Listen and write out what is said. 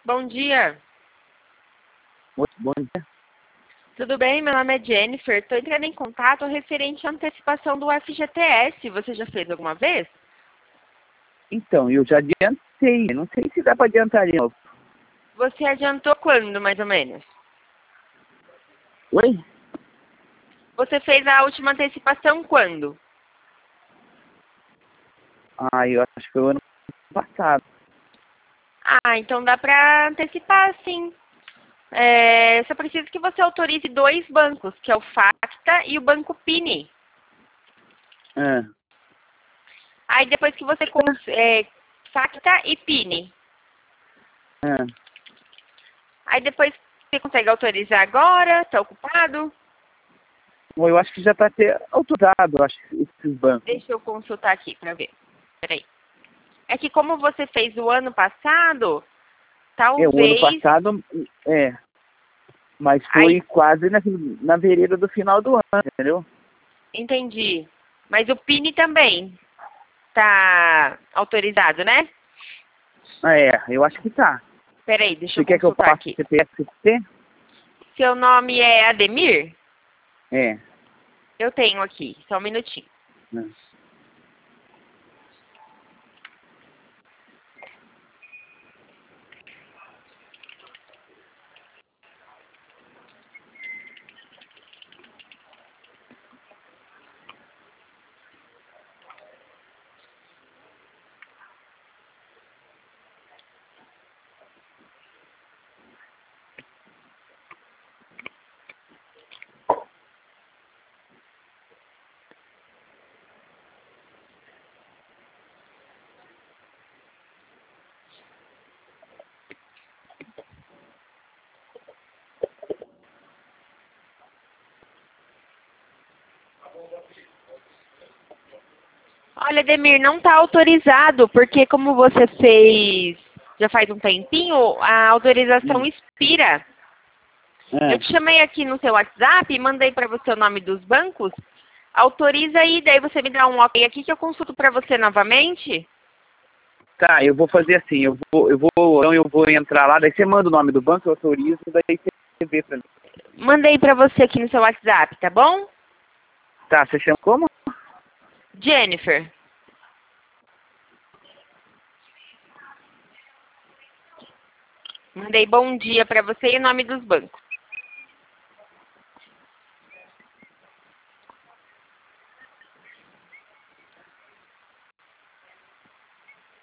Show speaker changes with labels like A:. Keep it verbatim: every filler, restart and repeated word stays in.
A: Bom dia.
B: Oi, bom dia.
A: Tudo bem? Meu nome é Jennifer. Estou entrando em contato referente à antecipação do F G T S. Você já fez alguma vez?
B: Então, eu já adiantei. Não sei se dá para adiantar de novo.
A: Você adiantou quando, mais ou menos?
B: Oi?
A: Você fez a última antecipação quando?
B: Ah, eu acho que foi o ano passado.
A: Ah, então dá para antecipar, sim. É, só preciso que você autorize dois bancos, que é o Facta e o Banco Pini.
B: Ah,
A: Aí depois que você... Cons é, Facta e Pini.
B: ah.
A: Aí depois você consegue autorizar agora? Está ocupado?
B: Bom, eu acho que já está até autorizado, eu acho, esses bancos.
A: Deixa eu consultar aqui para ver. Peraí. É que como você fez o ano passado,
B: É, o ano
A: talvez...
B: passado, é. Mas
A: Aí,
B: foi quase na, na vereda do final do ano, entendeu?
A: entendi. Mas o Pini também tá autorizado, né?
B: Ah, é, eu acho que tá.
A: Peraí, deixa
B: Você
A: eu
B: quer que eu
A: consultar
B: passe
A: aqui.
B: o C P F pra você?
A: Seu nome é Ademir?
B: É.
A: Eu tenho aqui, só um minutinho.
B: Não.
A: Olha, Ademir, não está autorizado, porque como você fez já faz um tempinho, a autorização
B: Hum.
A: expira. Eu
B: Ah,
A: te chamei aqui no seu WhatsApp e mandei para você o nome dos bancos. Autoriza aí, daí você me dá um ok aqui que eu consulto para você novamente.
B: tá, eu vou fazer assim, eu vou, eu vou, então eu vou entrar lá, daí você manda o nome do banco, eu autorizo, daí você vê pra mim.
A: Mandei para você aqui no seu WhatsApp, tá bom?
B: Tá, você chama como?
A: Jennifer. Mandei bom dia para você e o nome dos bancos.